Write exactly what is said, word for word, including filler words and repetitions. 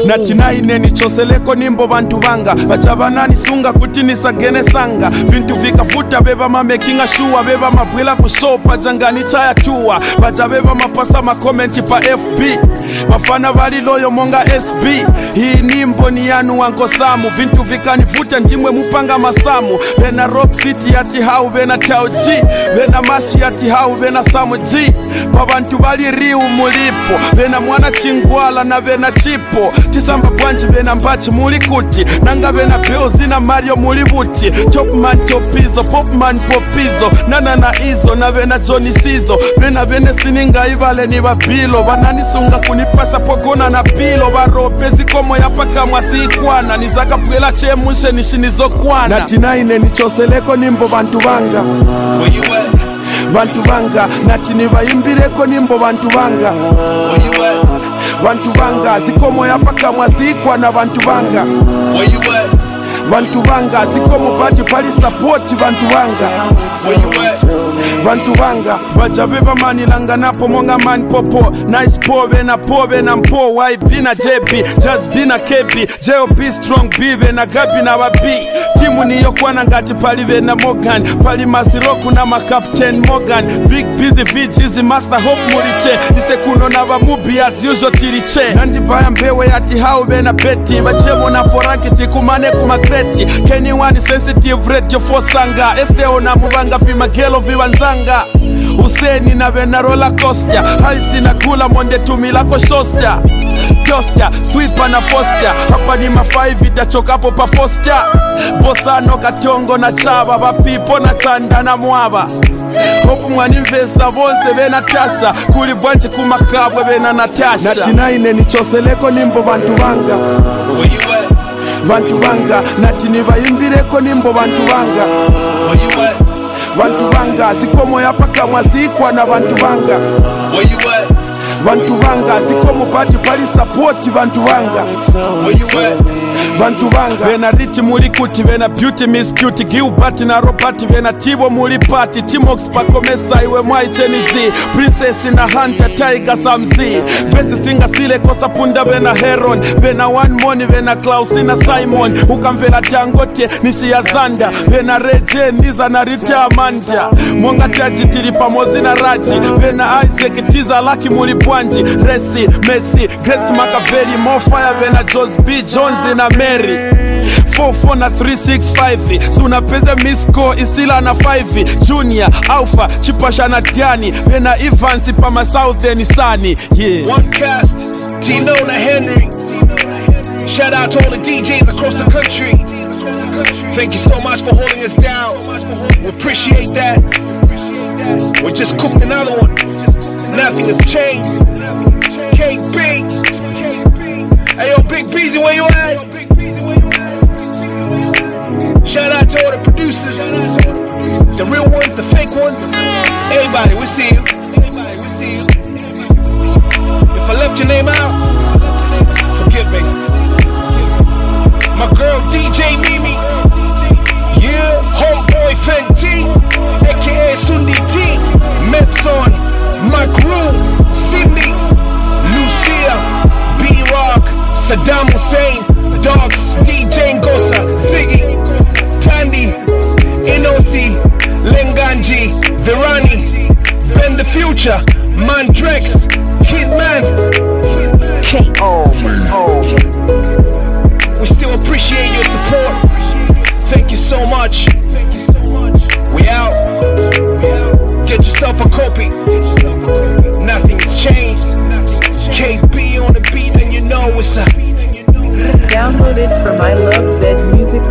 nati naine nichoseleko nimbo bantu banga bachabanani sunga kuti nisagene sanga vintu vikafuta beba mamekinga shuwa beba mabwila kusopa jangani chaya tuwa bacha beba mapasa makomenti pa F B bafana bali loyo monga S B hii nimbo ni yanu wanko samu vintu vikanifuta njimwe mupanga masamu bena Rock City ati hau bena Tao G bena Mashi ati hau bena Samu G babantu bali riu mulipo bena mwana chingwala na bena chipo tisamba bwanji bena mbachi mulikuti nanga bena Beozi na Mario mulibuti Topman Topizo Popman Popizo nana na izo na bena Johnny Sizo bena bene sininga ibale ni babilo bananisunga kunipasa pogona na pilo barope zikomo yapaka mwasikwana nizaka pwela chemushe nishinizokwana nati naine nichoseleko nimbo bantu banga Where you at? Bantu banga nati nibayimbireko nimbo bantu banga Where you at? Bantu banga zikomo yapaka mwasikwana bantu banga Where you at? Bantu banga zikomo pati pali support bantu banga Where you at? Bantu banga baja beba mani langa napo monga man popo nice pobe na pobe na mpo Y B na J B just B na K B J O P strong B be na Gabi na wabi timu niyo kwana ngati pali be na Morgan pali Masiroku na makapten Morgan big busy vijizi master hope muliche ise kuno na bamubi as usual tiriche nandi baya mbewe yati hau be na beti bachemo na forankiti kumane kumakreti Kenny one sensitive radio for sanga Esteo na mubanga pima gelo viwanzanga Useni na vena roller coaster Haisi na kula monde tumilako shoster Toaster, sweeper na foster Hapa ni mafaivi tachokapo pa foster Bosano katongo na chaba Bapipo na chanda na mwaba Hopu mwani mvesa bonse vena tasha Kuli bwanchi kumakabwe vena natasha nati naine nichoseleko nimbo bantu banga Where you at? Bantu banga nati nibayimbireko nimbo bantu banga Where you at? Bantu banga zikomo yapaka mwasikwa na bantu banga Where you at? Bantu banga zikomo pati pali support bantu banga Where you at? Bantu banga bena Rich mulikuti bena Beauty Miss Cute Gilbert na Robert bena Tibo mulipati Timox pakomesa iwe mwai chenizi Princess na Hunter Tiger Samzi Veti singa sile kosa punda bena Heron bena One Money bena Klaus na Simon ukambela Dangote nishi ya Zanda bena Reje Niza na Rita Amanda Mwanga Taji tili pamozi na Raji bena Isaac Tiza Laki mulipwanji Resi Messi Grace Makaveli More Fire bena Jos B Jones na Mary four four na three six five Suna peze Misko Isila na five Junior Alpha Chipasha na Tiani Bena Evans Pama Southern Sani yeah. One cast Tino na Henry. Shout out to all the D Js across the country. Thank you so much for holding us down. We appreciate that. We just cooked another one. Nothing has changed. K B. Hey yo, Big Beezy, where you at? Shout out to all the producers, the real ones, the fake ones. Everybody, we see you. If I left your name out, forgive me. My girl D J Mimi, yeah, homeboy Feng G, aka Sundi T, Metson, my crew, Sydney, Lucia, B-Rock, Saddam Hussein, Dogs, D J Ngosa, Ziggy, Tandy, Inosi, Lenganji, Virani, Ben the Future, Mandrex, Kidman, K O we still appreciate your support. Thank you so much. We out. Get yourself a copy. Nothing has changed. K B on the beat, and you know what's up. Download it from I Love Zed Music